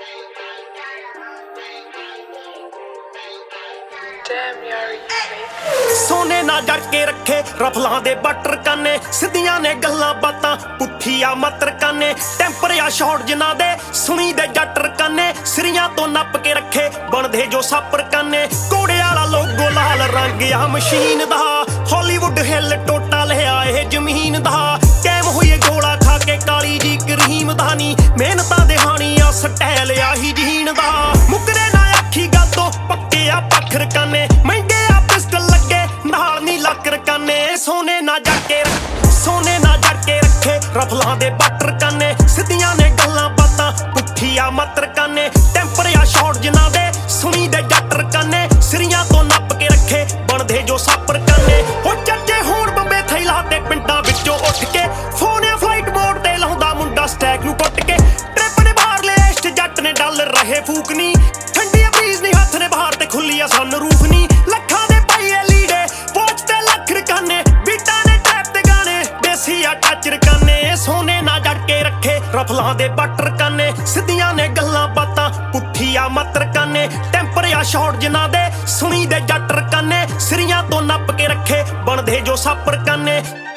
सोने ना जड़ के रखे रफलां दे बटर काने सिद्धियां ने गल्लां बातां पुठिया मतर काने टैंपर या शॉट जिन्हां दे सुनी दे जटर काने सिरियां तो नप के रखे बनदे जो सापर काने घोड़े वाला लोगो लाल रंग आ मशीन दा हॉलीवुड हिल टोटा लिया ए जमीन दा कैम हुई गोला खा के काली जी करीम दा नी मेहनतां दे हानी आ स्टाइल आही जीन दा मुकरे ना आखी गल तो पक्के आ पत्थर काने महंगे आ पिस्टल लगे नाल नी लकर काने सोने ना जड़ के रखे रफलां दे बटर काने सिद्धियां ने गल्लां बातां पुठिया मतर काने टैंपर या शॉट जिन्हां दे सुनी दे जटर काने सिरियां तो नप के रखे बनदे जो सापर काने हो चट्टे होण बंबे थैला ते पिंडां विचों उठ के फोन या फ्लाइट मोड ते लाउंदा मुंडा स्टैक नूं टुੱਟ के ट्रिप ने बाहर ले इश्ट जट ने डॉलर रहे फूकनी ठंडी ब्रीज नी हथ ने बाहर ते खुली आ सन रूफ नी लखां दे पाईए लीडे वॉच ते लख रकाने बीटा ने टैप ते गाने देसी आ टच रकाने सोने ना जड़ के रखे रफलां दे बटर काने सिद्धियां ने गल्लां बातां पुठिया मतर काने टैंपर या शॉट जिन्हां दे सुनी दे जट रकाने सिरियां तो नप के रखे बनदे जो सापर काने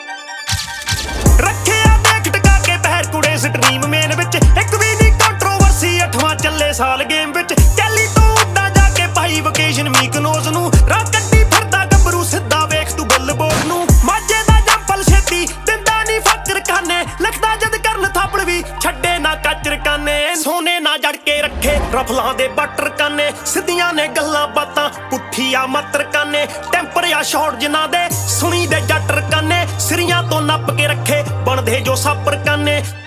रखे आ देख टका के पैर कुड़े स्ट्रीम मेन विच एक भी नी कंट्रोवर्सी 8वां चले साल गेम विच चैली तो उड्डा जाके पाई वेकेशन मीकनोज नूं राह कट्टी फिरदा गबरू सिद्धा वेख तू गल बोल नूं माजे दा जंपल छेती दिंदा नी फकर काने लिखदा जद करन थापड़ भी छड्डे ना कचर काने सोने ना जड़ के रखे रफलां दे बटर काने सिद्धियां ने गल्लां बातां पुठिया मतर काने टैंपर या शॉट जिन्हां दे सुनी दे जटर काने सिरियां तो नप के रखे बनदे जो सापर काने